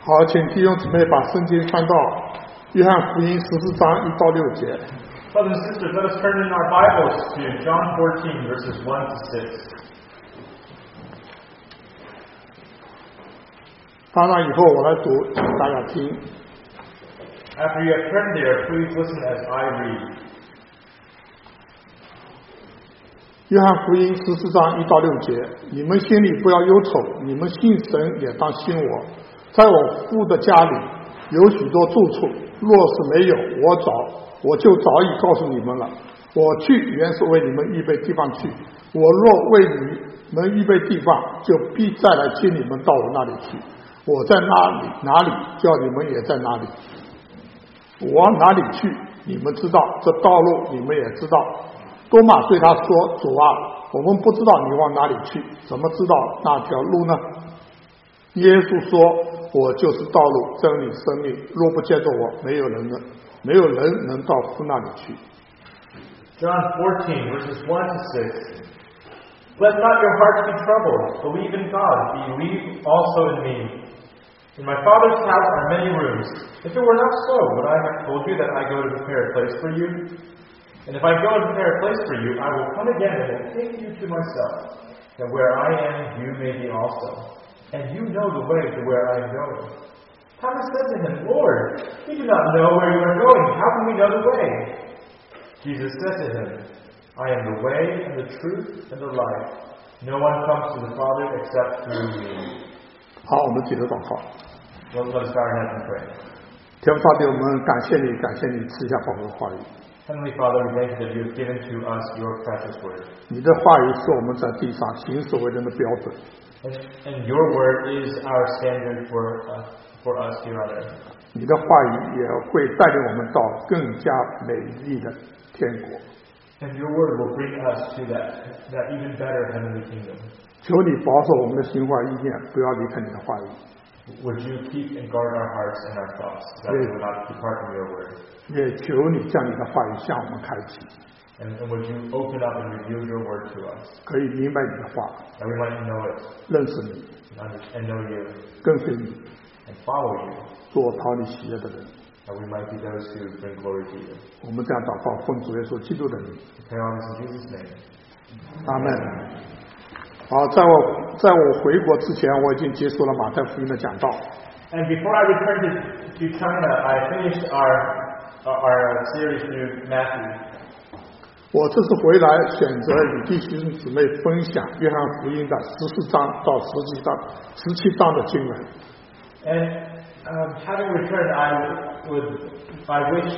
好，请弟兄姊妹把圣经翻到约翰福音14章1到6节。 Brothers and sisters, let us turn in our Bibles to John 14, verses 1 to 6. 翻到以后我来读，请大家听。 After you have turned there, please listen as I read. 约翰福音14章1到6节，你们心里不要忧愁，你们信神也当信我。在我父的家里有许多住处，若是没有，我就早已告诉你们了。我去原是为你们预备地方去，我若为你们预备地方，就必再来接你们到我那里去。我在哪里，叫你们也在哪里。我往哪里去，你们知道，这道路你们也知道。多马对他说，主啊，我们不知道你往哪里去，怎么知道那条路呢？耶稣说，我就是道路真理生命，若不借着我，没有人能到父那里去。 John 14, verses 1 to 6. Let not your hearts be troubled. Believe in God. Believe also in me. In my Father's house are many rooms. If it were not so, would I have told you that I go to prepare a place for you? And if I go and prepare a place for you, I will come again and will take you to myself, that where I am, you may be also. And you know the way to where I am going. Thomas said to him, Lord, we do not know where you are going. How can we know the way? Jesus said to him, I am the way and the truth and the life. No one comes to the Father except through me. 好，我们记得祷告。 Let us bow our heads and pray. 天父上帝，我们感谢你赐下宝贵的话语。 Heavenly Father, we thank you that you have given to us your precious word. 你的话语是我们在地上行事为人的标准。 And your word is our standard for us here on earth. 你的话语也会带领我们到更加美丽的天国。 And your word will bring us to that even better heavenly kingdom. 求你保守我们的心怀意念，不要离开你的话语。 Would you keep and guard our hearts and our thoughts, that we will not depart from your word? 也求你将你的话语向我们开启， And would you open up and reveal your word to us, 可以明白你的话， that we might know it 认识你， and know you 跟随你， and follow you, 做讨你喜悦的人。 that we might be those who bring glory to you. 我们这样祷告，奉主耶稣基督的名， We pray all this in Jesus' name. 阿门。好，在我回国之前，我已经结束了马太福音的讲道。 And before I returned to China, I finished our series through Matthew. 我这次回来选择与弟兄姊妹分享约翰福音的14章到17章的经文。 And having returned, I wish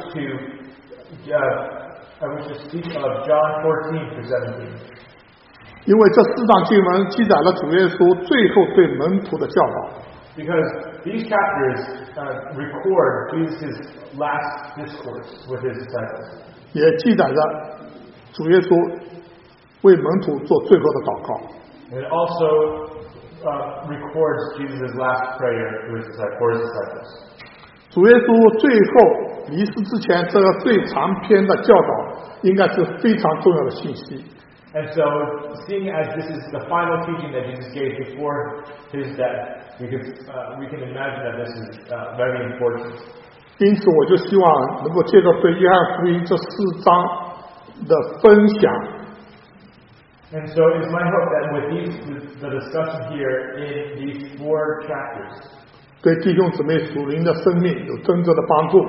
to speak of John 14 through 17. 因为这4章经文记载了主耶稣最后对门徒的教导。 Because these chapters record Jesus' last discourse with his disciples. 也记载着主耶稣为门徒做最后的祷告。 And it also records Jesus' last prayer for his disciples. 主耶稣最后离世之前，这个最长篇的教导应该是非常重要的信息。 And so, seeing as this is the final teaching that Jesus gave before his death, we can imagine that this is very important. 因此，我就希望能够借着对约翰福音这4章的分享， And so, it's my hope that with the discussion here in these 4 chapters, 对弟兄姊妹属灵的生命有真正的帮助。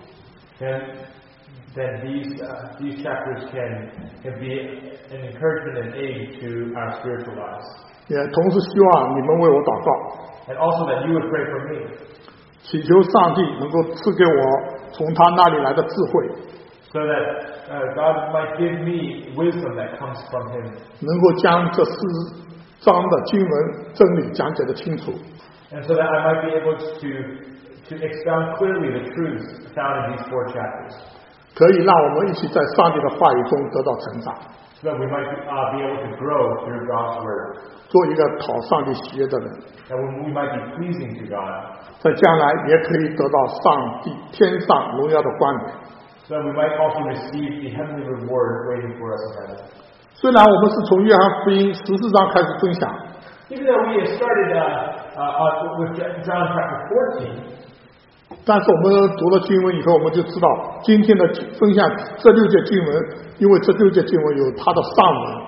then these chapters can be an encouragement and aid to our spiritual lives. 也同时希望你们为我祷告， And also that you would pray for me, 祈求上帝能够赐给我从他那里来的智慧， so that God might give me wisdom that comes from him, 能够将这4章的经文真理讲解得清楚， and so that I might be able to expound clearly the truths found in these 4 chapters, 可以让我们一起在上帝的话语中得到成长， so that we might be able to grow through God's word, 做一个讨上帝喜悦的人， that we might be pleasing to God, 在将来也可以得到上帝天上荣耀的冠冕。 so that we might also receive the heavenly reward waiting for us in heaven. 虽然我们是从约翰福音14章开始分享， Even though we have started with John chapter 14. 但是我们读了经文以后，我们就知道今天的分享这6节经文，因为这6节经文有它的上文。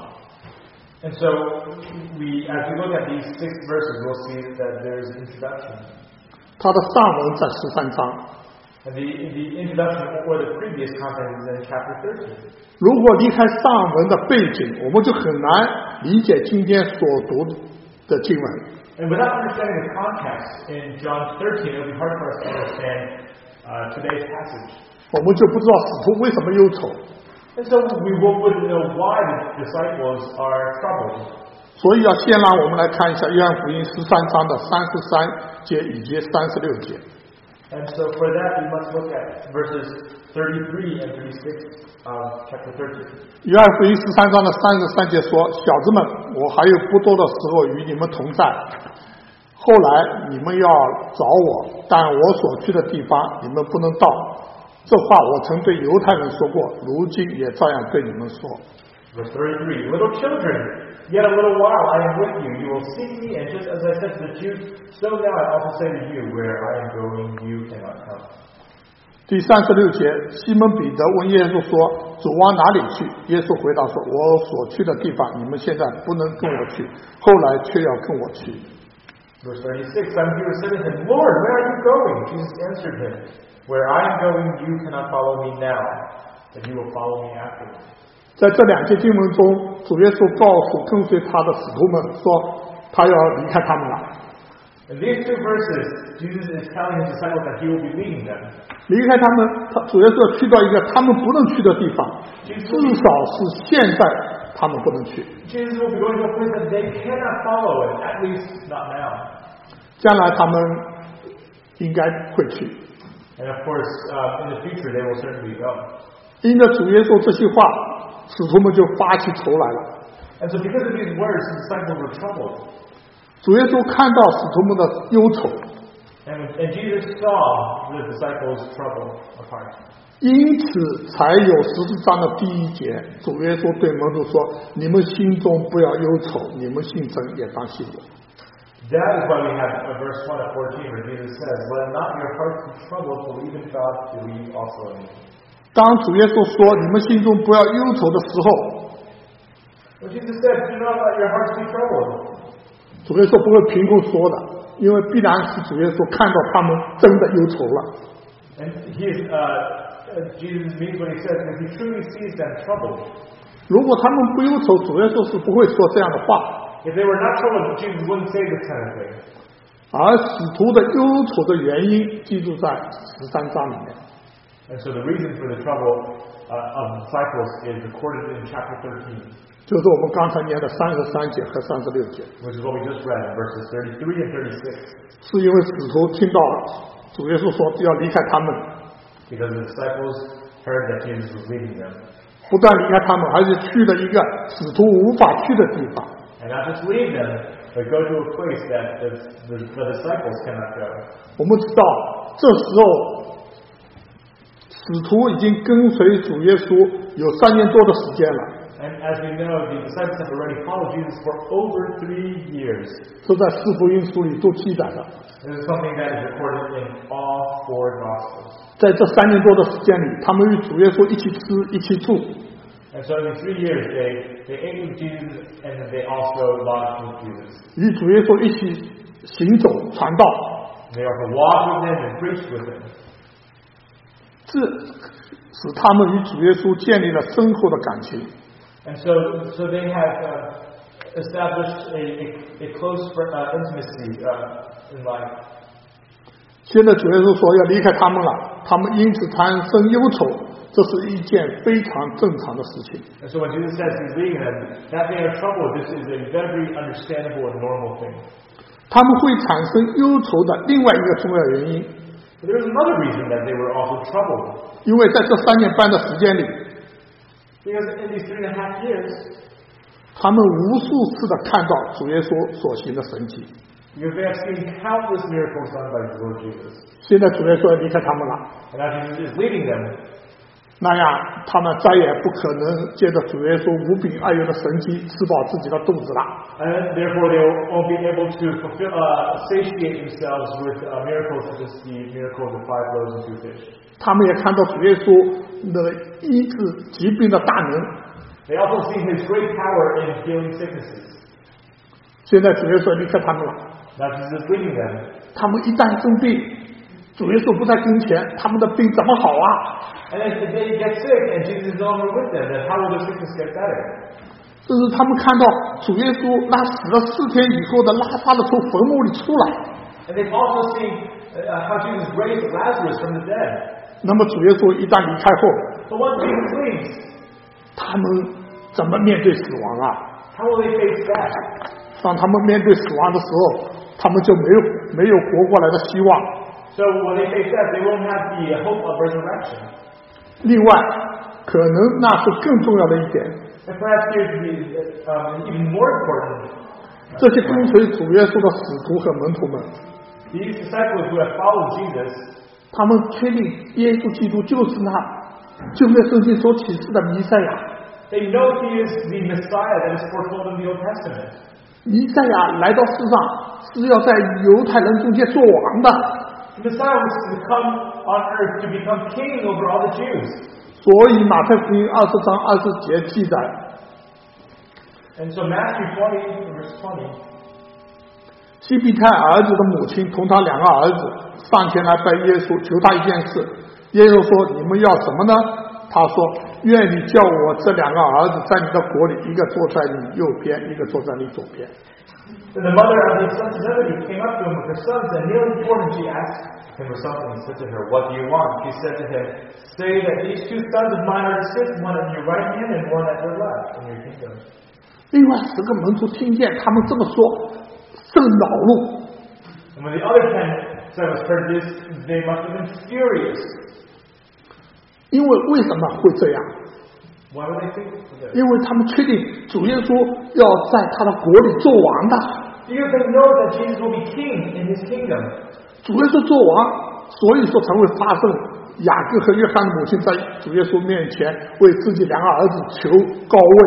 And so, as we look at these 6 verses, we'll see that there's an introduction. 它的上文在13章。 And the introduction or the previous content is in chapter 13. 如果离开上文的背景，我们就很难理解今天所读的经文。 And without understanding the context in John 13, it will be hard for us to understand today's passage. 我们就不知道使徒为什么忧愁。 And so we wouldn't know why the disciples are troubled. 所以要先让我们来看一下约翰福音13章的33节以及36节。 And so for that, we must look at verses 33 and 36 of chapter 13. 约翰福音13章的33节说：“小子们，我还有不多的时候与你们同在，后来你们要找我，但我所去的地方你们不能到。这话我曾对犹太人说过，如今也照样对你们说。” Verse 33, Little children, yet a little while I am with you. You will seek me, and just as I said to the Jews, so now I also say to you, where I am going, you cannot come. 第36节，西门彼得问耶稣说：“主往哪里去？”耶稣回答说：“我所去的地方，你们现在不能跟我去，后来却要跟我去。” Verse 36, Simon Peter said to him, Lord, where are you going? Jesus answered him, Where I am going, you cannot follow me now, but you will follow me afterwards. 在这2节经文中，主耶稣告诉跟随他的使徒们说，他要离开他们了。 In these 2 verses, Jesus is telling his disciples that he will be leading them. 离开他们，主耶稣要去到一个他们不能去的地方，至少是现在他们不能去。 Jesus will be going to a place that they cannot follow, and at least not now. 将来他们应该会去。 And of course, in the future, they will certainly go. 因着主耶稣这些话，使徒们就发起愁来了。 And so because of these words, the disciples were troubled. 主耶稣看到使徒们的忧愁， And Jesus saw the disciples' trouble of heart. 因此才有14章的第1节，主耶稣对门徒说：“你们心中不要忧愁，你们信神也当信我。” That is why we have verse 1 of 14 where Jesus says, Let not your hearts be troubled, believe in God, believe also in me. 当主耶稣说你们心中不要忧愁的时候， When Jesus said, Do not let your hearts be troubled. 主耶稣不会凭空说的，因为必然是主耶稣看到他们真的忧愁了。 And Jesus means what he says, because he truly sees them troubled. 如果他们不忧愁，主耶稣是不会说这样的话。 If they were not troubled, Jesus wouldn't say this kind of thing. 而使徒的忧愁的原因记录在13章里面。 And so the reason for the trouble of the disciples is recorded in chapter 13. 就是我们刚才念的33节和36节， Which is what we just read, verses 33 and 36. 是因为使徒听到主耶稣说要离开他们， Because the disciples heard that Jesus was leaving them. 不但离开他们，而且去了一个使徒无法去的地方。 And not just leave them, but go to a place that the disciples cannot go. 我们知道，这时候使徒已经跟随主耶稣有3年多的时间了。 And as we know, the disciples have already followed Jesus for over 3 years. 这在4福音书里都记载了。 This is something that is recorded in all 4 Gospels. 在这3年多的时间里，他们与主耶稣一起吃，一起住。 And so in 3 years, they ate with Jesus and they also lodged with Jesus. 与主耶稣一起行走传道。 They also walked with him and preached with him. 这使他们与主耶稣建立了深厚的感情。 And so they have established a close intimacy in life. 现在主耶稣说要离开他们了，他们因此产生忧愁，这是一件非常正常的事情。 And so when Jesus says he's leaving them, that they are troubled, this is a very understandable and normal thing. 他们会产生忧愁的另外一个重要原因， But there's another reason that they were also troubled. 因为在这3年半的时间里， Because in these 3.5 years, 他们无数次的看到主耶稣所行的神迹。 because they have seen countless miracles done by the Lord Jesus. 现在主耶稣要离开他们了， And now Jesus is leading them. 那样他们再也不可能借着主耶稣无饼爱油的神迹吃饱自己的肚子了。 And therefore they won't be able to satiate themselves with miracles such as the miracle of the 5 loaves and 2 fish. 他们也看到主耶稣的医治疾病的大能。 They also see his great power in healing sicknesses. 现在主耶稣离开他们了。 Now Jesus is leading them. 他们一旦生病，主耶稣不在跟前，他们的病怎么好啊？ And if they get sick and Jesus is no longer with them, then how will their sickness get better? 这是他们看到主耶稣那死了4天以后的拉撒勒从坟墓里出来。 And they've also seen how Jesus raised Lazarus from the dead. 那么主耶稣一旦离开后， But once Jesus leaves, 他们怎么面对死亡啊？ how will they face death? 当他们面对死亡的时候，他们就没有活过来的希望。 So when they face death, they won't have the hope of resurrection. 另外，可能那是更重要的一点， And perhaps here's even more important. 这些跟随主耶稣的使徒和门徒们， These disciples who have followed Jesus, 他们确定耶稣基督就是那旧约圣经所启示的弥赛亚。 they know he is the Messiah that is foretold in the Old Testament. 弥赛亚来到世上是要在犹太人中间做王的， The Messiah was to come on earth to become king over all the Jews. 所以马太福音20章20节记载， And so Matthew 20, verse 20, 西庇太儿子的母亲同他2个儿子上前来拜耶稣，求他一件事。耶稣说：“你们要什么呢？”他说：“愿你叫我这2个儿子在你的国里，一个坐在你右边，一个坐在你左边。” And the mother of his son Zebedee came up to him with her sons, and kneeling before him, she asked him for something. He said to her, "What do you want?" She said to him, "Say that these 2 sons of mine are to sit, one at your right hand and one at your left in your kingdom." 另外10个门徒听见他们这么说，甚恼怒。 And when the other 10 disciples heard this, they must have been furious. 因为什么会这样？ Why would they think this? 因为他们确定主耶稣要在他的国里做王的。 Because they know that Jesus will be king in his kingdom. 主耶稣做王，所以说才会发生雅各和约翰的母亲在主耶稣面前为自己2个儿子求高位。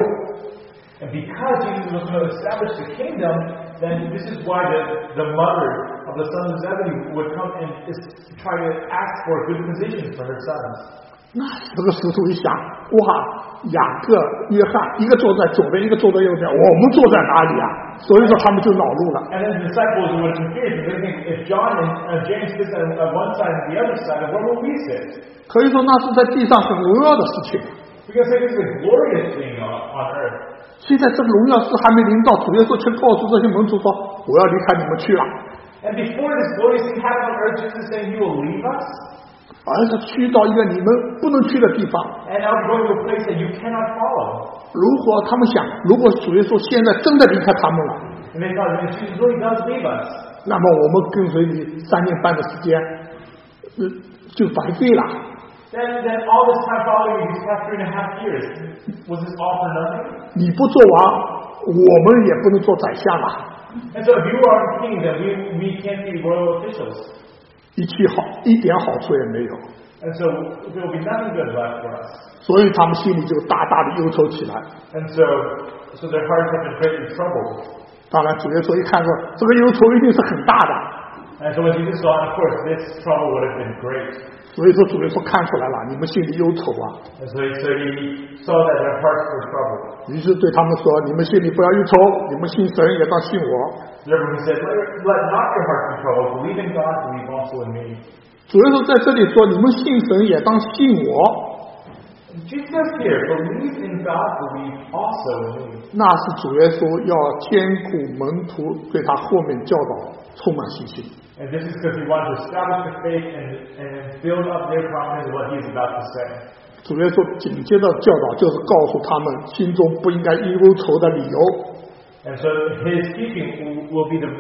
And because Jesus was going to establish the kingdom, then this is why the mother of the sons of Zebedee would come and try to ask for a good position for her sons. 那10个使徒一想，哇，雅各、约翰一个坐在左边，一个坐在右边，我们坐在哪里啊？所以说他们就恼怒了。 And then the disciples would have confused. They think if John and James sit on one side and the other side, where will we sit? 可以说那是在地上很荣耀的事情。 We can say this is a glorious thing on earth. 现在这个荣耀是还没临到，主耶稣却告诉这些门徒说：“我要离开你们去了。” And before this glorious thing happened on earth, Jesus is saying, "You will leave us, 而是去到一个你们不能去的地方。 and I'll be going to a place that you cannot follow." 如果他们想，如果主耶稣现在真的离开他们了， And they thought, if Jesus really does leave us, 那么我们跟随你3年半的时间，就白费了。 then all this time following you, these past 3.5 years, was this all for nothing? 你不做王，我们也不能做宰相了。 And so if you are king, then we can't be royal officials. 一点好处也没有。 And so there will be nothing good left for us. 所以他们心里就大大的忧愁起来。 And so their hearts have been greatly troubled. 当然，主耶稣一看说，这个忧愁一定是很大的。 And so when Jesus saw it, of course, this trouble would have been great. 所以说，主耶稣看出来了，你们心里忧愁啊。 And so he saw that their hearts were troubled. 于是对他们说：“你们心里不要忧愁，你们信神也当信我。” Therefore he said, let not your hearts be troubled. Believe in God, believe also in me. 主耶稣在这里说：“你们信神也当信我。” Jesus says here, believe in God, believe also in me. 那是主耶稣要兼顾门徒对他后面教导充满信心。 And this is because he wanted to establish the faith and build up their confidence in what he is about to say. 主耶稣紧接着教导就是告诉他们心中不应该忧愁的理由。 And so his teaching will be the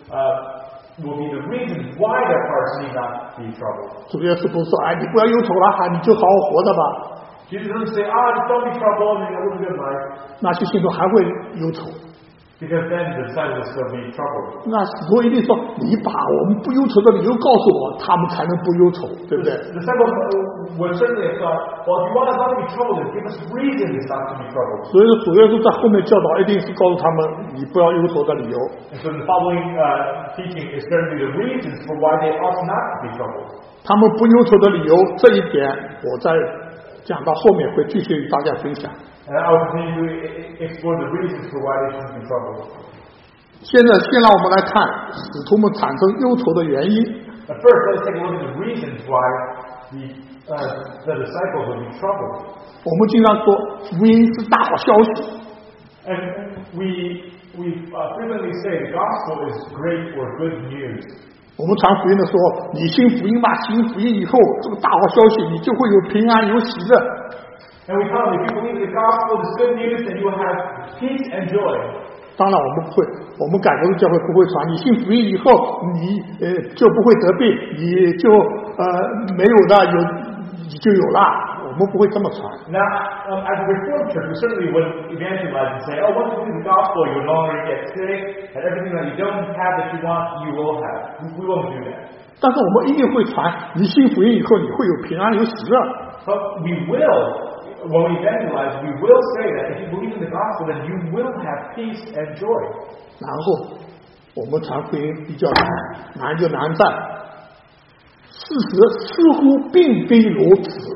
reason why their hearts need not be troubled. 主耶稣不是说：“哎，你不要忧愁了，你就好好活着吧。” Jesus doesn't say, just don't be troubled and you'll live a good life. 那些信徒还会忧愁。 Because then the disciples will still be troubled. 那使徒一定说：“你把我们不忧愁的理由告诉我，他们才能不忧愁，对不对？” The disciples would certainly have thought, well, if you want us not to be troubled, then give us reasons not to be troubled. 所以说主耶稣在后面教导，一定是告诉他们你不要忧愁的理由。 And so the following teaching is going to be the reasons for why they ought not to be troubled. 他们不忧愁的理由，这一点我在讲到后面会继续与大家分享。 And I will continue to explore the reasons for why they shouldn't be troubled. 先让我们来看使徒们产生忧愁的原因。 But first, let's take a look at the reasons why the disciples would be troubled. 我们经常说福音是大好消息。 And we frequently say the gospel is great or good news. 我们传福音的时候，你信福音吧，信福音以后，这个大好消息，你就会有平安，有喜乐。 And we tell them, if you believe the gospel is good news, then you will have peace and joy. 当然我们不会，我们改革的教会不会传，你信福音以后，你就不会得病，你就没有的你就有了，我们不会这么传。 Now, as a Reformed church, we certainly wouldn't evangelize and say, oh, once you believe the gospel, you will no longer get sick, and everything that you don't have that you want, you will have. We won't do that. 但是我们一定会传，你信福音以后，你会有平安，有喜乐。 But we will. When we evangelize, we will say that if you believe in the gospel, then you will have peace and joy. 然后我们传福音比较难就难在，事实似乎并非如此。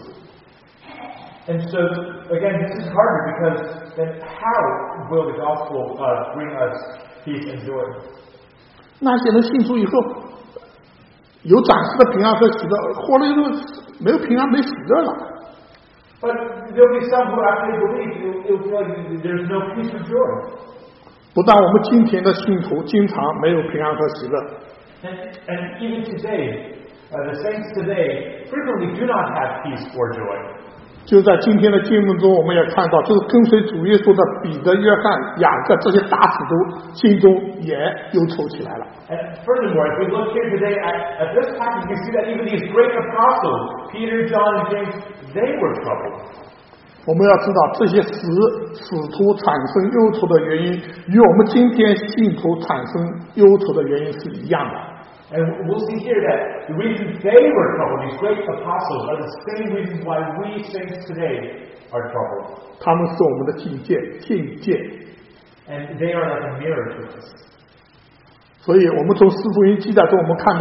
And so, again, this is harder because then how will the gospel bring us peace and joy? 那些人信主以后，有暂时的平安和喜乐，活了以后没有平安没喜乐了。 But there'll be some who actually believe it'll feel like there's no peace or joy. 不但我们今天的信徒经常没有平安和喜乐。 And even today, the saints today frequently do not have peace or joy. 就在今天的经文中，我们也看到，就是跟随主耶稣的彼得、约翰、雅各这些大使徒，心中也忧愁起来了。 And furthermore, if we look here today at this passage, we see that even these great apostles, Peter, John, and James, they were troubled. 我们要知道，这些使徒产生忧愁的原因，与我们今天信徒产生忧愁的原因是一样的。 And we'll see here that the reasons they were troubled, these great apostles, are the same reasons why we saints today are troubled. 他们是我们的警戒。 And they are like a mirror to us. 所以我们从四福音记载中，我们看到，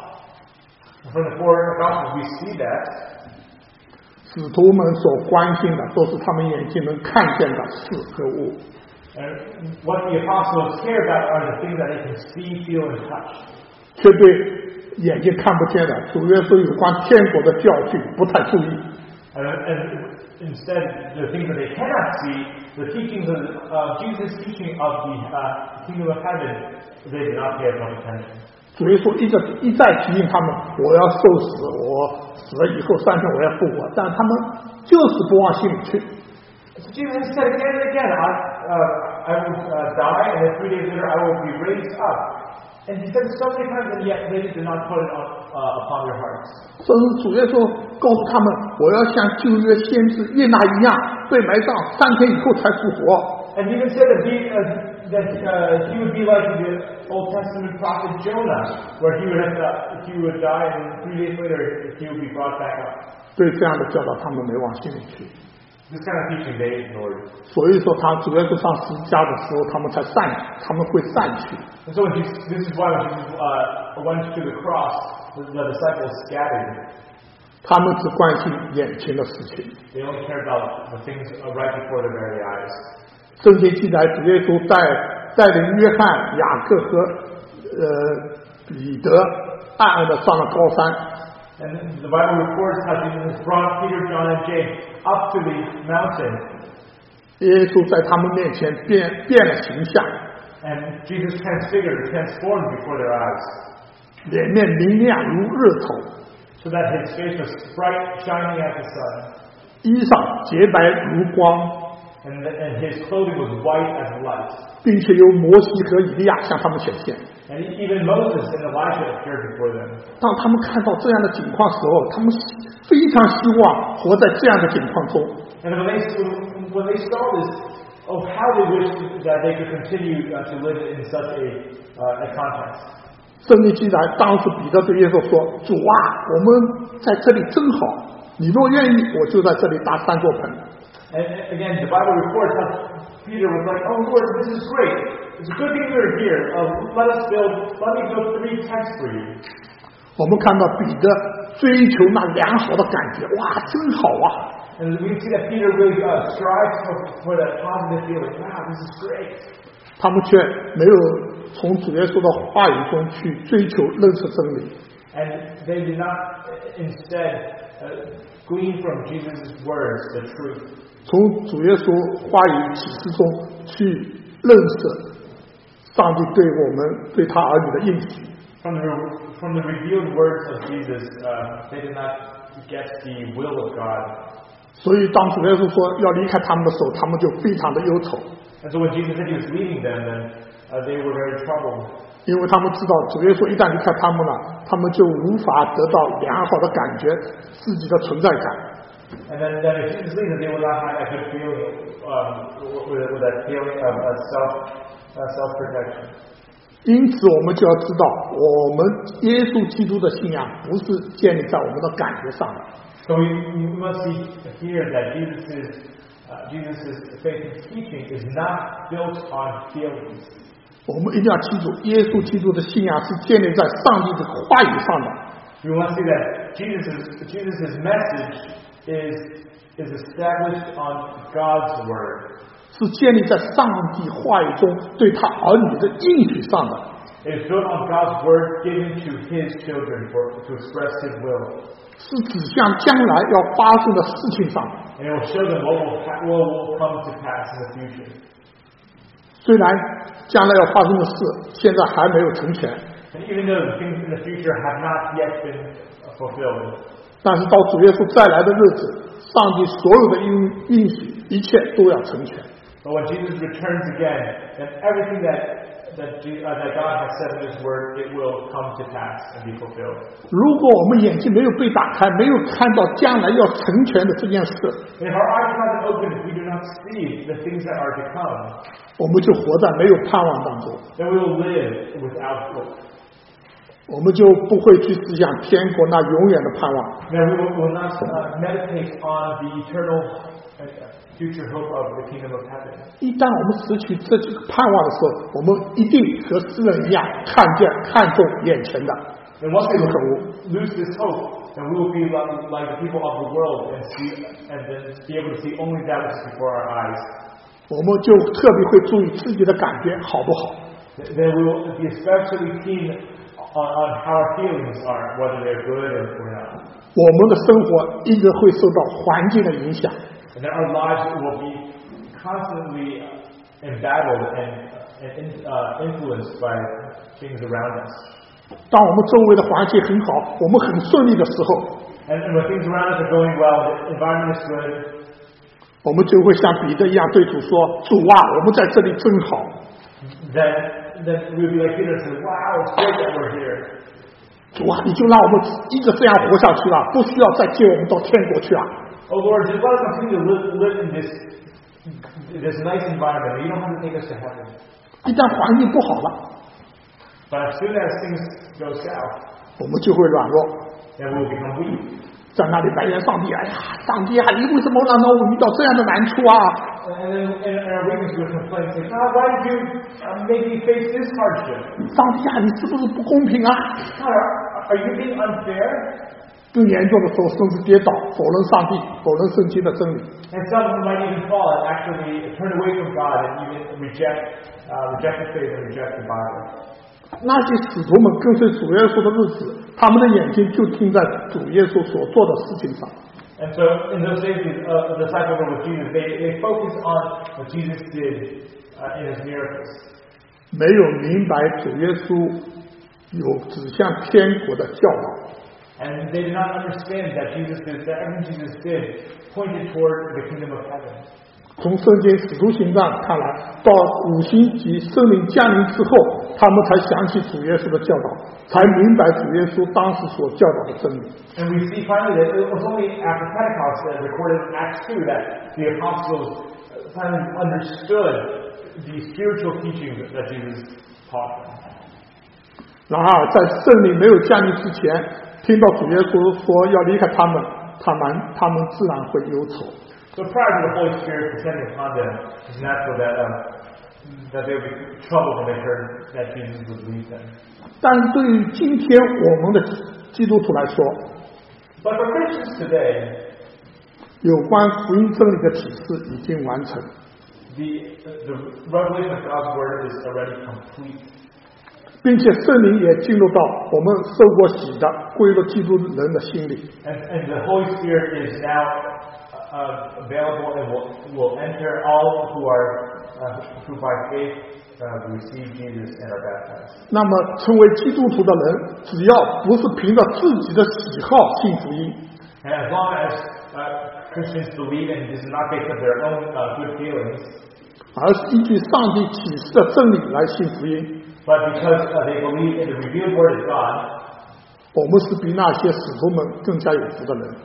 From the four Gospels, we see that 使徒们所关心的都是他们眼睛能看见的事和物。 And what the apostles care about are the things that they can see, feel, and touch. 却对眼睛看不见的主耶稣有关天国的教训不太注意。 And instead, the things that they cannot see, the teachings of Jesus' teaching of the kingdom of heaven, they do not pay as much attention. 主耶稣一再提醒他们，我要受死，我死了以后3天我要复活，但他们就是不往心里去。 So Jesus said again and again, I will die, and then 3 days later I will be raised up. And he said so many times, and yet they did not put it upon their hearts. 甚至主耶稣告诉他们，我要像旧约先知约拿一样被埋葬，3天以后才复活。 And he even said that he would be like the Old Testament prophet Jonah, where he would die, and 3 days later he would be brought back up. 对这样的教导，他们没往心里去。 This kind of teaching they ignored. 所以说，主耶稣上十字架的时候，他们会散去。 And so this is why when Jesus went to the cross, the disciples scattered. 他们只关心眼前的事情。 They only cared about the things right before their very eyes. 圣经记载，主耶稣带领约翰、雅各和彼得暗暗的上了高山。 And the Bible records how Jesus brought Peter, John, and James up to the mountain. 耶稣在他们面前变了形象。 And Jesus transformed before their eyes. 脸面明亮如日头。 So that his face was bright, shining as the sun. 衣裳洁白如光。 And his clothing was white as light. 并且由摩西和以利亚向他们显现。 And even Moses and Elijah appeared before them. 当他们看到这样的景况时候，他们非常希望活在这样的景况中。 And when they saw this of how they wished that they could continue to live in such a context. 圣经记载，当时彼得对耶稣说：“主啊，我们在这里真好，你若愿意，我就在这里搭3座棚。” And again, the Bible reports how Peter was like, "Oh Lord, this is great. It's a good thing you're here. Let me build 3 tents for you." 我们看到彼得追求那良好的感觉，哇，真好啊！ And we see that Peter really strives for that positive feeling. Wow, this is great. 他们却没有从主耶稣的话语中去追求认识真理。 And they did not instead glean from Jesus' words the truth. 从主耶稣话语启示中去认识上帝对我们对他儿女的应许。 From the revealed words of Jesus, they did not get the will of God. 所以当主耶稣说要离开他们的时候，他们就非常的忧愁， And so when Jesus said he was leaving them, then they were very troubled. 因为他们知道主耶稣一旦离开他们了，他们就无法得到良好的感觉自己的存在感。 And then if Jesus leaves them, they will not have that good feeling with that feeling of self-protection. 因此我们就要知道，我们耶稣基督的信仰不是建立在我们的感觉上的。 So we must see here that Jesus' faith and teaching is not built on feelings. 我们一定要记住，耶稣基督的信仰是建立在上帝的话语上的。 We must see that Jesus' message is established on God's word. 是建立在上帝话语中对他儿女的应许上的。 It is built on God's word given to His children to express His will. 是指向将来要发生的事情上的。 And it will show them what will come to pass in the future. 虽然将来要发生的事现在还没有成全， And even though the things in the future have not yet been fulfilled, 但是到主耶稣再来的日子，上帝所有的应许一切都要成全。 but when Jesus returns again, then everything that God has said in His word, it will come to pass and be fulfilled. 如果我们眼睛没有被打开，没有看到将来要成全的这件事， And if our eyes are not open, if we do not see the things that are to come, 我们就活在没有盼望当中， then we will live without hope. 我们就不会去思想天国那永远的盼望。 Then we will not meditate on the eternal future hope of the kingdom of heaven. 一旦我们失去这几个盼望的时候，我们一定和世人一样看重眼前的 And once 这 we 个可恶。 lose this hope, then we will be like the people of the world and then be able to see only that which is before our eyes. 我们就特别会注意自己的感觉好不好。 Then we will be especially keen on how our feelings are, whether they're good or not. 我们的生活一直会受到环境的影响。 And then our lives will be constantly embattled and influenced by things around us. 当我们周围的环境很好，我们很顺利的时候， And when things around us are going well, the environment is good, 我们就会像彼得一样对主说：“主啊，我们在这里真好。 then we'll be like Peter and say, wow, it's great that we're here. 主啊，你就让我们一直这样活下去了，不需要再接我们到天国去啊！ Oh Lord, just let us continue to live in this nice environment. You don't have to take us to heaven. 一旦环境不好了， But as soon as things go south, 我们就会软弱， then we'll become weak. 在那里埋怨上帝。哎呀，上帝啊，你为什么让我遇到这样的难处啊？ And then in our weakness we'll complain and say, God, why did you make me face this hardship? 上帝啊，你是不是不公平啊？ God, are you being unfair? 更严重的时候，甚至跌倒，否认上帝，否认圣经的真理。 And some might even fall and actually turn away from God and even reject the faith and reject the Bible. 那些使徒们跟随主耶稣的日子，他们的眼睛就盯在主耶稣所做的事情上。 And so in those days, the disciples were with Jesus. They focused on what Jesus did in His miracles. 没有明白主耶稣有指向天国的教导。 And they did not understand that everything Jesus did pointed toward the kingdom of heaven. 从圣经使徒行传看来，到五星及圣灵降临之后，他们才想起主耶稣的教导，才明白主耶稣当时所教导的真理。 And we see finally that it was only after Pentecost that recorded in Acts 2 that the apostles finally understood the spiritual teachings that Jesus taught them. 然而在圣灵没有降临之前，听到主耶稣说要离开他们自然会忧愁。 So prior to the Holy Spirit descending upon them, it's natural that they would be troubled when they heard that Jesus would leave them. 但对于今天我们的基督徒来说， But for Christians today, 有关福音真理的启示已经完成， the revelation of God's word is already complete. 并且圣灵也进入到我们受过洗的归入基督人的心里。 And the Holy Spirit is now available and will enter all who by faith receive Jesus and are baptized. 那么成为基督徒的人，只要不是凭着自己的喜好信福音， And as long as Christians believe and this is not based on their own good feelings, 而是依据上帝启示的真理来信福音， but because they believe in the revealed word of God, 我们是比那些使徒们更加有福的人。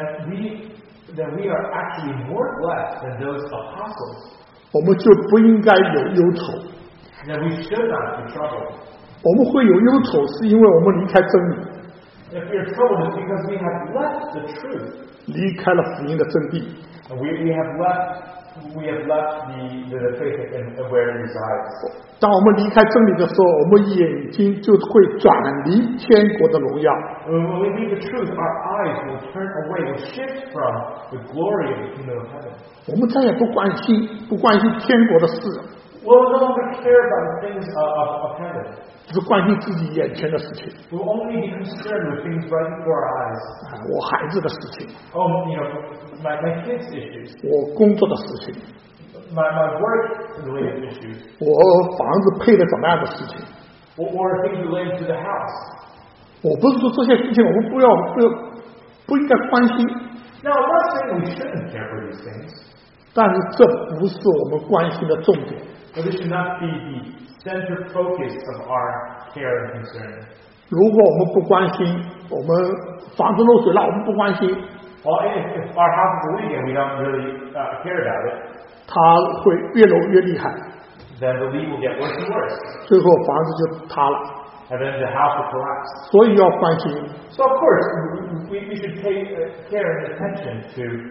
then we are actually more blessed than those apostles. 我们就不应该有忧愁。 That we should not be troubled. 我们会有忧愁，是因为我们离开真理， If we are troubled, it's because we have left the truth. 离开了福音的真谛。 And we have left the faith and where it resides. 当我们离开真理的时候，我们眼睛就会转离天国的荣耀。 When we leave the truth, our eyes will turn away, will shift from the glory of the kingdom of heaven. 我们再也不关心天国的事， We'll no longer care about the things of heaven. 只关心自己眼前的事情， We'll only be concerned with things right before our eyes. 我孩子的事情， Oh, my kids' issues, 我工作的事情， my work-related issues, 我房子配的怎么样的事情。 or things related to the house. 我不是说这些事情我们不应该关心， Now, I'm not saying we shouldn't care for these things, 但是这不是我们关心的重点。 but this should not be the center focus of our care and concern. 如果我们不关心，我们房子漏水了，我们不关心， Well, if our house is leaking and we don't really care about it, 它会越漏越厉害， then the leak will get worse and worse, 最后房子就塌了。 and then the house will collapse. 所以要关心， So, of course, we should pay care and attention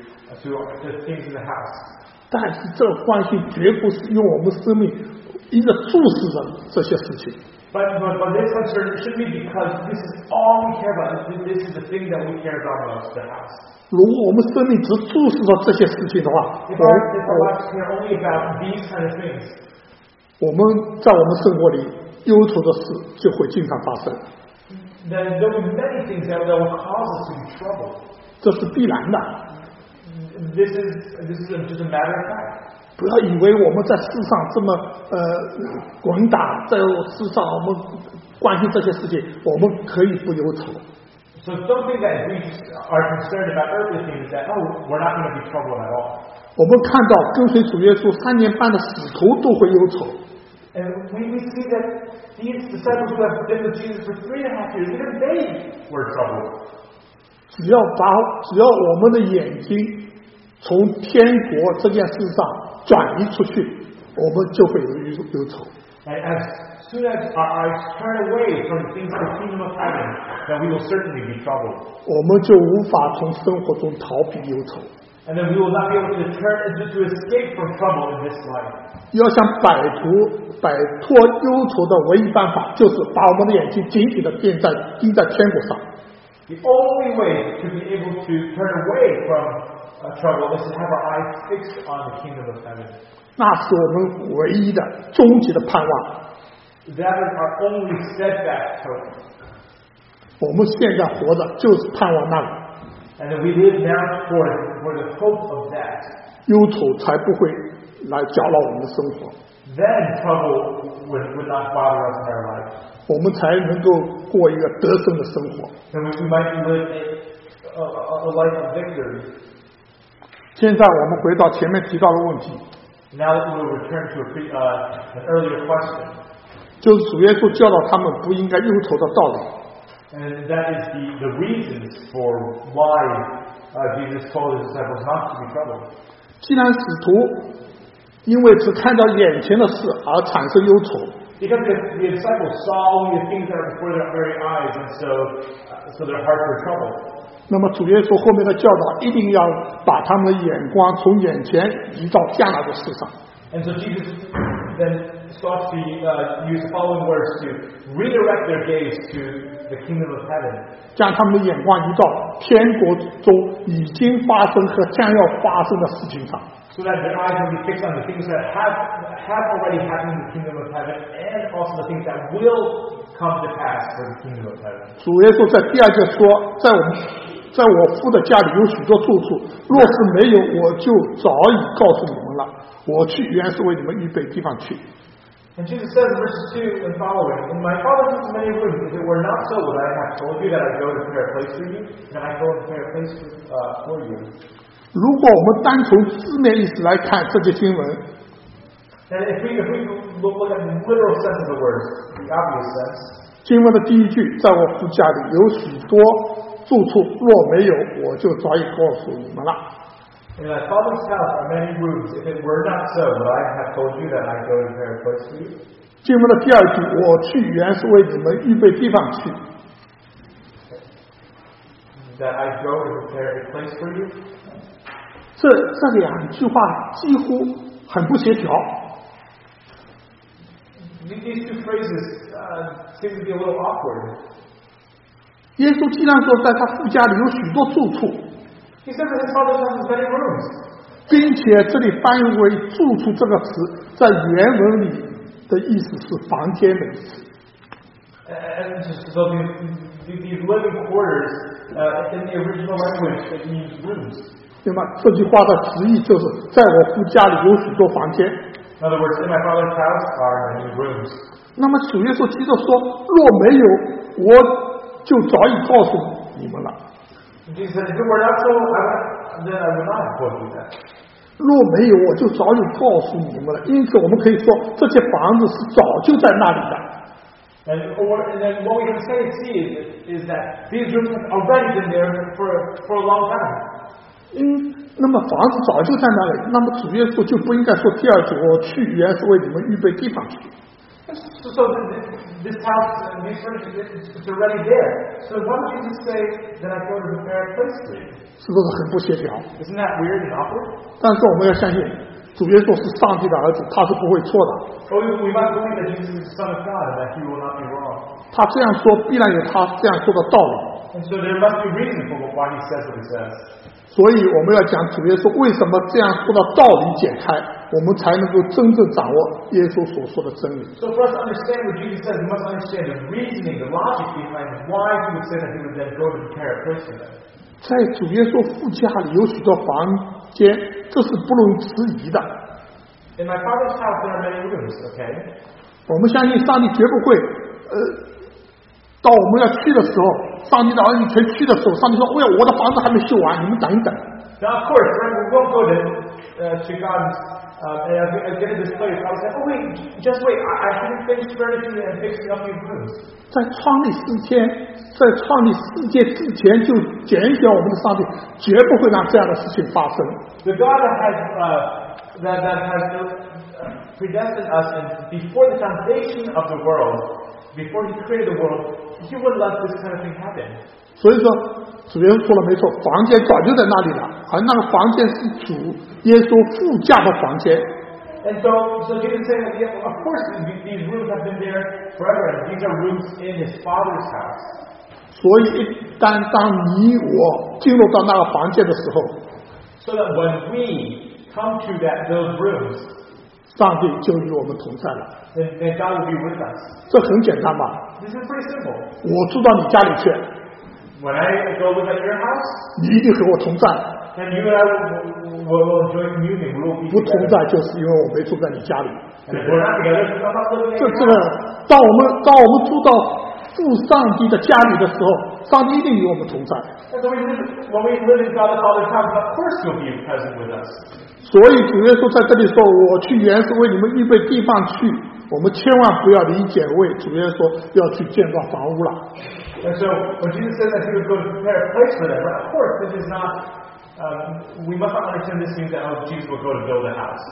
to things in the house. 但是这关心绝不是用我们生命一直注视着这些事情。 But this concern should be because this is all we care about. This is the thing that we care about most, the house. 如果我们生命只注视着这些事情的话， If our lives care only about these kind of things, 我们在我们生活里忧愁的事就会经常发生， then there will be many things that will cause us to be troubled. 这是必然的。 This is just a matter of fact. 不要以为我们在世上这么滚打，在世上我们关心这些事情，我们可以不忧愁。 So don't think that we are concerned about earthly things that, we're not going to be troubled at all. 我们看到跟随主耶稣3年半的使徒都会忧愁， And we see that these disciples who have been with Jesus for 3.5 years, even they were troubled. 只要我们的眼睛从天国这件事上转移出去，我们就会有忧愁。 And as soon as our eyes turn away from the things of the kingdom of heaven, then we will certainly be troubled. 我们就无法从生活中逃避忧愁。 And then we will not be able to escape from trouble in this life. 要想摆脱忧愁的唯一办法，就是把我们的眼睛紧紧地盯在天国上。 The only way to be able to turn away from trouble is to have our eyes fixed on the kingdom of heaven. 那是我们唯一的终极的盼望。 That is our only steadfast hope. 我们现在活着就是盼望那个， And then we live now for the hope of that. 忧愁才不会来搅扰我们的生活， Then trouble would not bother us in our life. 我们才能够过一个得胜的生活。 And we might live a life of victory. 现在我们回到前面提到的问题， Now that we will return to an earlier question. 就是主耶稣教导他们不应该忧愁的道理。 And that is the reasons for why Jesus told his disciples not to be troubled. 既然使徒因为只看到眼前的事而产生忧愁。 Because the disciples saw only the things that are before their very eyes, and so their hearts were troubled. 那么主耶稣后面的教导一定要把他们的眼光从眼前移到将来的事上。 And so Jesus then sought to use the following words to redirect their gaze to the kingdom of heaven. 将他们的眼光移到天国中已经发生和将要发生的事情上。 So that their eyes will be fixed on the things that have already happened in the kingdom of heaven, and also the things that will come to pass for the kingdom of heaven. 主耶稣在第2节说，在我父的家里有许多住处，若是没有，我就早已告诉你们了。我去原是为你们预备地方去。 And Jesus says in verses 2 and following, "In my Father's house are many rooms. If it were not so, would I have told you that I go to prepare a place for you? And I go to prepare a place for you." 如果我们单从字面意思来看这节经文， And if we look at the literal sense of the words, the obvious sense, 经文的第1句，在我父家里有许多住处，若没有，我就早已告诉你们了。 In my Father's house are many rooms. If it were not so, would I have told you that I go to prepare a place for you? 经文的第2句，我去原是为你们预备地方去。 That I go to prepare a place for you? 这2句话几乎很不协调。 These two phrases seem to be a little awkward. 耶稣既然说在他父家里有许多住处， He says that his Father's house has many rooms. 并且这里翻译为住处这个词，在原文里的意思是房间的意思。 And so these living quarters, in the original language, it means rooms. 那么这句话的直译就是在我父家里有许多房间。 In other words, in my Father's house are many rooms. 那么主耶稣接着说，若没有，我就早已告诉你们了。 Jesus said, if it were not so, then I would not have told you that. 若没有，我就早已告诉你们了。因此，我们可以说，这些房子是早就在那里的。 And then what we can see is that these rooms have already been there for a long time. 那么房子早就在那里，那么主耶稣就不应该说第2句，我去原是为你们预备地方去。 So this house, these furniture, it's already there. So why don't you just say that I go to prepare a place for you? 是不是很不协调？ Isn't that weird and awkward? 但是我们要相信，主耶稣是上帝的儿子，他是不会错的。 Or we must believe that Jesus is the Son of God and that He will not be wrong. 他这样说，必然有他这样说的道理。 And so there must be reason for why He says what He says. 所以我们要讲主耶稣为什么这样说的道理解开，我们才能够真正掌握耶稣所说的真理。 So for us to understand what Jesus says, we must understand the reasoning, the logic behind why He would say that He would then go to prepare a place for them. 在主耶稣父家里有许多房间，这是不容置疑的。 In my Father's house there are many rooms, okay? 我们相信上帝绝不会，到我们要去的时候，上帝的儿女全去的时候，上帝说：“哎呀，我的房子还没修完，你们等一等。” Now, of course, right, we won't go to God's, and get to this place. I was like, oh wait, just wait, I haven't finished furnishing and fixing up these rooms. 在创立世界之前就拣选我们的上帝，绝不会让这样的事情发生。 The God that has predestined us, and before the foundation of the world, before He created the world, He wouldn't let this kind of thing happen. 所以说，主耶稣说了没错，房间早就在那里了，而那个房间是主耶稣父家的房间。 And so Jesus saying that, yeah, of course these rooms have been there forever, and these are rooms in His Father's house. 所以一旦当你我进入到那个房间的时候， So that when we come to those rooms, 上帝就与我们同在了。 then God will be with us. 这很简单吧？ This is pretty simple. 我住到你家里去， When I go live at your house, 你一定和我同在。 then you and I will enjoy communion. We will be 不同 together. 在，就是因为我没住在你家里。 And if we're not together, I'm not living in 这 your 这个 house. 当我们住到父上帝的家里的时候，上帝一定与我们同在。 And so when we live in God the Father's house, of course He'll be present with us. 所以主耶稣在这里说：“我去原是为你们预备地方去。”我们千万不要理解为主耶稣要去建造房屋了。 And so when Jesus says that He would go to prepare a place for them, but of course this is not, we must not understand this means that Jesus will go to build a house.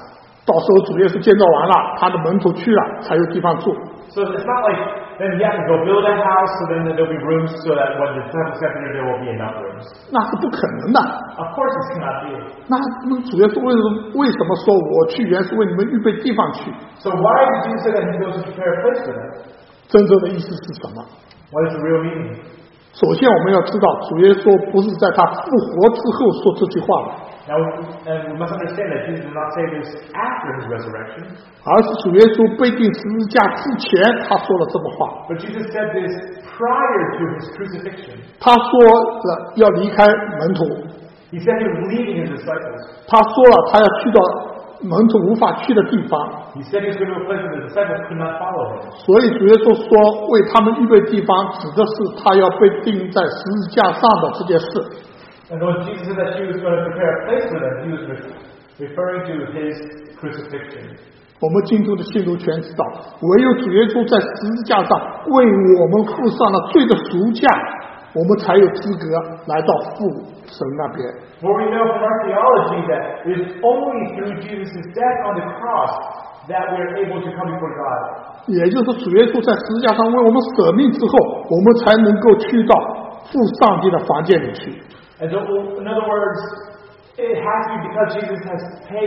到时候主耶稣建造完了，他的门徒去了，才有地方住。 So it's not like then you have to go build a house, so then there'll be rooms, so that when the disciples get there, there will be enough rooms. 那是不可能的。 Of course, it cannot be. 那主耶稣为什么说我去原是为你们预备地方去？ So why did Jesus say that he goes to prepare a place for them? 真正的意思是什么？ What is the real meaning? 首先我们要知道，主耶稣不是在他复活之后说这句话的。 Now, and we must understand that Jesus did not say this after his resurrection, 而是主耶稣被钉十字架之前，他说了这么话。 but Jesus said this prior to his crucifixion. 他说了要离开门徒， He said he was leaving his disciples. 他说了他要去到门徒无法去的地方， He said he was going to a place where the disciples could not follow him. 所以主耶稣说为他们预备地方，指的是他要被钉在十字架上的这件事。 And when Jesus said that he was going to prepare a place for them, he was referring to his crucifixion. 我们基督的信徒全知道，唯有主耶稣在十字架上为我们付上了罪的赎价，我们才有资格来到父神那边。 For we know from our theology that it is only through Jesus' death on the cross that we are able to come before God. 也就是主耶稣在十字架上为我们舍命之后，我们才能够去到父上帝的房间里去。 And so, in other words, it has to be because Jesus has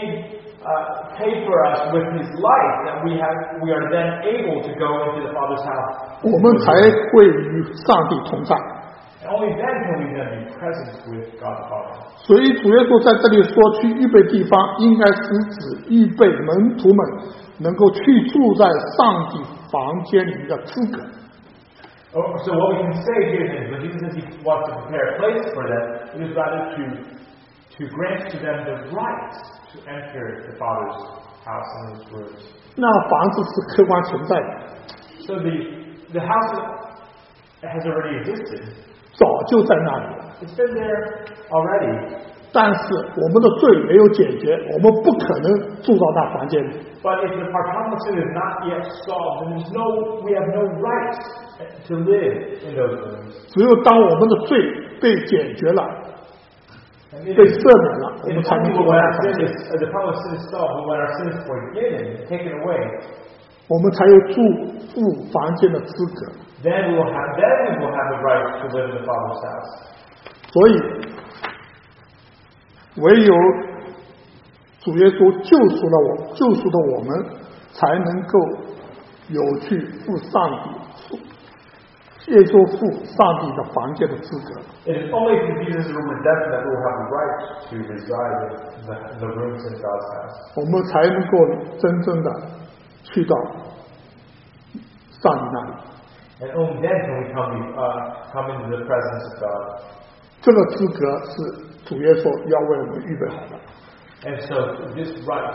paid for us with his life that we are then able to go into the Father's house. 我们才会与上帝同在。 And only then can we then be present with God the Father. 所以主耶稣在这里说去预备地方，应该是指预备门徒们能够去住在上帝房间里的资格。 So what we can say here is when Jesus says he wants to prepare a place for them, it is rather to grant to them the right to enter the Father's house and his rooms. 那房子是客观存在的， So the house has already existed. 早就在那里了。 It's been there already. 但是我们的罪没有解决，我们不可能住到那房间里。 But if our common sin is not yet solved, then we have no right to live in those rooms. 只有当我们的罪被解决了， And 被赦免了，我们 it's 才能 only 住到 when 那 our 房 sin 间 is, the problem of sin is solved, but when our sin is forgiven, taken away, 我们才有住父房间的资格。 then we will have the right to live in the Father's house. 所以，唯有主耶稣救赎的我们，才能够有去父上帝、耶稣父上帝的房间的资格。 It is only through Jesus' redemption that we will have the right to reside in the rooms in God's house. 我们才能够真正的去到上帝那里。 And only then can we come into the presence of God. 这个资格是主耶稣要为我们预备好的。 And so this right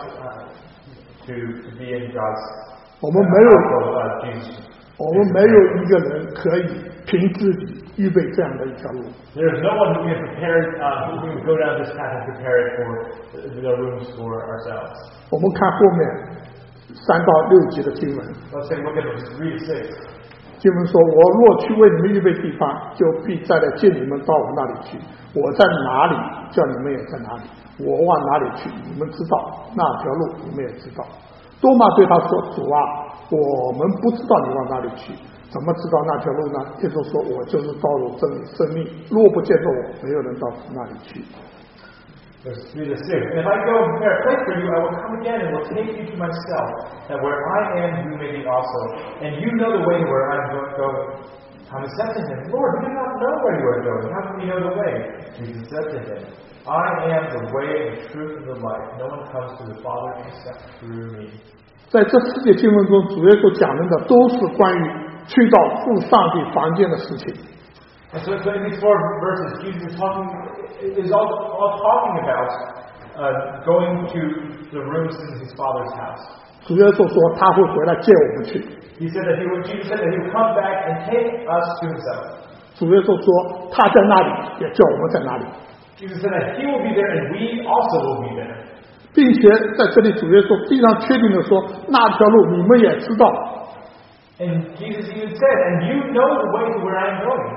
to be in God's 我们没有， Jesus. 我们没有一个人可以凭自己预备这样的一条路。 There is no one who can prepare, who can go down this path and prepare it for the rooms for ourselves. 我们看后面3到6节的经文， Let's take a look at verses 3 to 6. 经文说：“我若去为你们预备地方，就必再来接你们到我那里去。我在哪里，叫你们也在哪里。我往哪里去，你们知道；那条路，你们也知道。”多马对他说：“主啊，我们不知道你往哪里去，怎么知道那条路呢？”耶稣说：“我就是道路、真理、生命。若不见着我，没有人到那里去。” Verses 3 to 6. And if I go and prepare a place for you, I will come again and will take you to myself, that where I am, you may be also. And you know the way to where I am going. Thomas said to him, Lord, we do not know where you are going. How can we know the way? Jesus said to him, I am the way, the truth, and the life. No one comes to the Father except through me. 在这4节经文中，主耶稣讲论的都是关于去到父上帝房间的事情。 And so in these 4 verses, Jesus is all talking about going to the rooms in his Father's house. 主耶稣说他会回来接我们去。 Jesus said that he would come back and take us to himself. 主耶稣说他在那里，也叫我们在那里。 Jesus said that he will be there and we also will be there. 并且在这里，主耶稣非常确定的说，那条路你们也知道。 And Jesus even said, and you know the way to where I am going.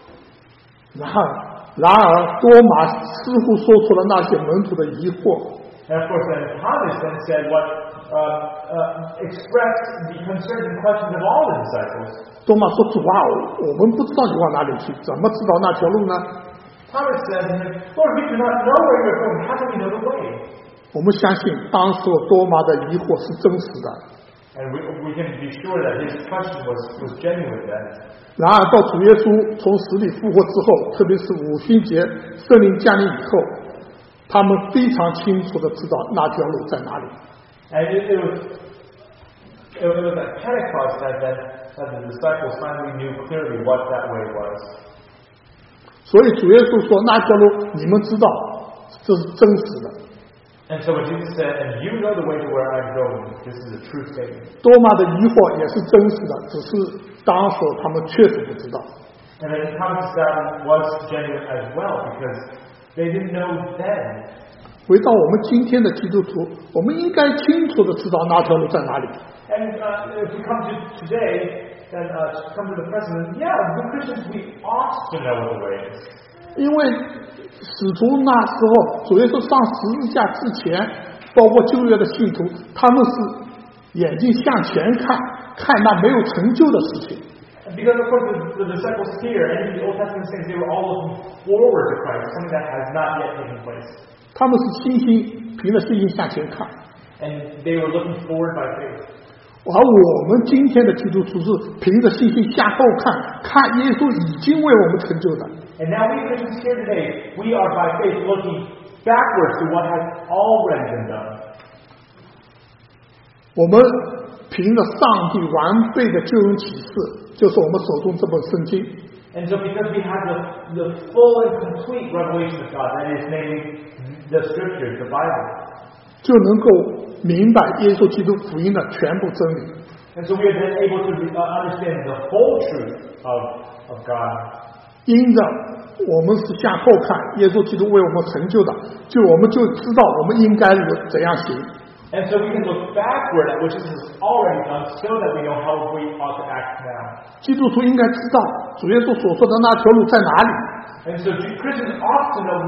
然而多马似乎说出了那些门徒的疑惑。 And of course, then Thomas then said what expressed the concerns and questions of all the disciples. 多马说：“主啊，我们不知道你往哪里去，怎么知道那条路呢？” Thomas said to him, Lord, we do not know where you're going. How do we know the way? 我们相信当时多马的疑惑是真实的。 And we can be sure that his question was genuine then. 然而到主耶稣从死里复活之后，特别是五旬节圣灵降临以后，他们非常清楚地知道那条路在哪里。 And it was at Pentecost that the disciples finally knew clearly what that way was. 所以主耶稣说那条路你们知道，这是真实的。 And so when Jesus said, and you know the way to where I'm going, this is a true statement. 多马的疑惑也是真实的，只是当时他们确实不知道。 And then Thomas' doubt was genuine as well because they didn't know then. 回到我们今天的基督徒，我们应该清楚的知道那条路在哪里。 And if we come to today, and come to the present, yeah, we Christians, we ought to know what the way is. 因为使徒那时候，主耶稣上十字架之前，包括旧约的信徒，他们是眼睛向前看，看那没有成就的事情。 Because of course the disciples here and in the Old Testament saints, they were all looking forward to Christ, something that has not yet taken place. 他们是凭着信心向前看， And they were looking forward by faith. 而我们今天的基督徒是凭着信心向后看，看耶稣已经为我们成就的。 And now we Christians here today, we are by faith looking backwards to what has already been done. 我们凭着上帝完备的救恩启示，就是我们手中这本圣经。 And so because we have the full and complete revelation of God, that is namely the Scriptures, the Bible, 就能够明白耶稣基督福音的全部真理。 and so we are then able to understand the whole truth of God. 因着我们是向后看，耶稣基督为我们成就的，我们就知道我们应该怎样行。 And so we can look backward at what Jesus has already done so that we know how we ought to act now. 基督徒应该知道主耶稣所说的那条路在哪里。 And so Christians ought to know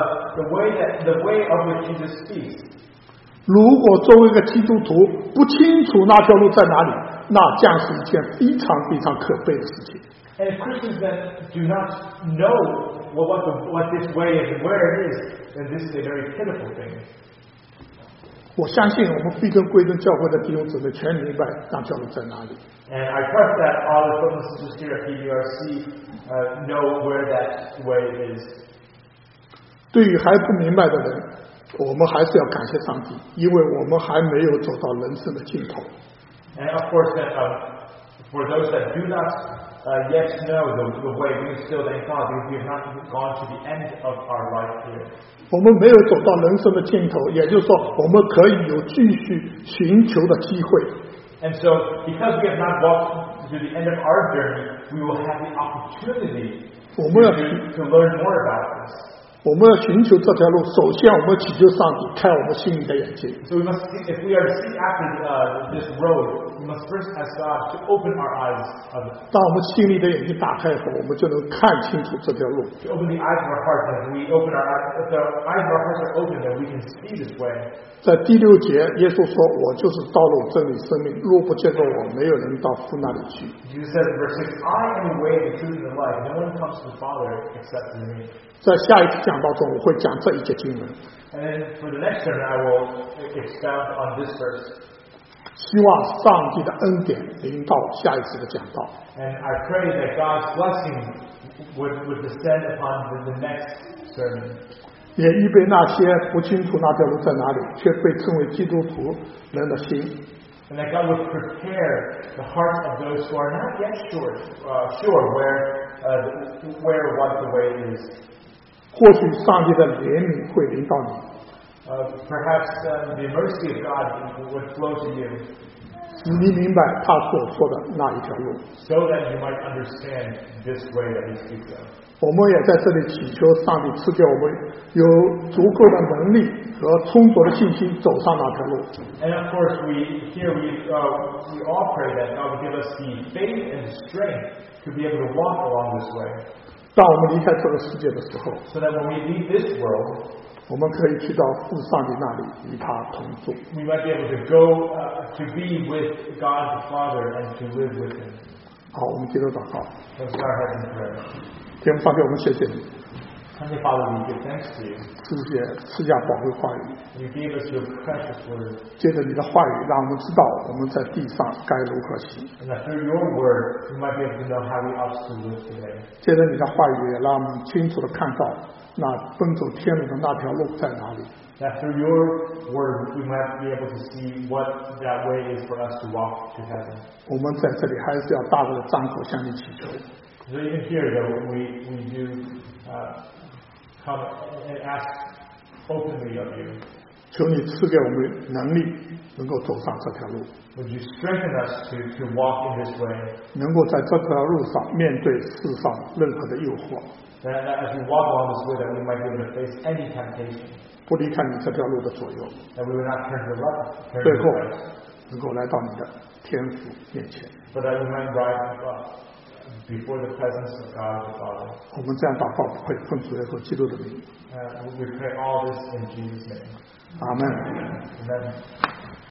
the way of which Jesus speaks. 如果作为一个基督徒不清楚那条路在哪里，那将是一件非常非常可悲的事情。 And if Christians then do not know what this way is and where it is, then this is a very pitiful thing. 我相信我们菲根贵根教会的弟兄姊妹全明白那条路在哪里。 And I trust that all the brothers and sisters here at PBRC know where that way is. 对于还不明白的人，我们还是要感谢上帝，因为我们还没有走到人生的尽头。 And of course, that for those that do not yet know the way, we still thank God because we have not gone to the end of our life here. 我们没有走到人生的尽头，也就是说，我们可以有继续寻求的机会。 And so, because we have not walked to the end of our journey, we will have the opportunity to learn more about this. 我们要寻求这条路，首先我们祈求上帝开我们心里的眼睛。 So we must, if we are to seek after this road, we must first ask God to open our eyes of it. 当我们心里的眼睛打开后，我们就能看清楚这条路。 To open the eyes of our hearts, and if we open our eyes, if the eyes of our hearts are open, then we can see this way. 在第6节，耶稣说：“我就是道路、真理、生命，若不借着我，没有人到父那里去。” Jesus says in verse 6, I am the way, the truth, and the life. No one comes to the Father except through me. 在下一次讲道中，我会讲这一节经文。 And then for the next sermon, I will expound on this verse. 希望上帝的恩典临到下一次的讲道。 And I pray that God's blessing would descend upon the next sermon. 也预备那些不清楚那条路在哪里，却被称为基督徒人的心。 And that God would prepare the hearts of those who are not yet sure where what the way is. 或许上帝的怜悯会临到你， Perhaps the mercy of God would flow to you, 使你明白他所说的那一条路。 so that you might understand this way that He speaks of. 我们也在这里祈求上帝赐给我们有足够的能力和充足的信心走上那条路。 And of course, we all pray that God would give us the faith and strength to be able to walk along this way. 当我们离开这个世界的时候， so that when we leave this world, 我们可以去到父上帝那里与他同住。 we might be able to go to be with God the Father and to live with Him. 好，我们接着祷告。 Let's go ahead and pray. 天父上帝，我们谢谢你， Heavenly Father, we give thanks to you. 赐下宝贵话语， You gave us your precious word, 借着你的话语，让我们知道我们在地上该如何行。 and that through your word, we might be able to know how we ought to live today. 借着你的话语，也让我们清楚地看到那奔走天路的那条路在哪里。 That through your word, we might be able to see what that way is for us to walk to heaven. 我们在这里还是要大胆地张口向你祈求， So even here, though, we do come and ask openly of you. 求你赐给我们能力，能够走上这条路， Would you strengthen us to walk in this way? 能够在这条路上面对世上任何的诱惑， That as we walk along this way, that we might be able to face any temptation. 不离开你这条路的左右， That we would not turn to the left, turn 最 to 后 the right. 能够来到你的天父面前。 But that we might rise up before the presence of God the Father. 我们这样祷告，会奉主耶稣基督的名， We pray all this in Jesus' name. 阿门。 Amen.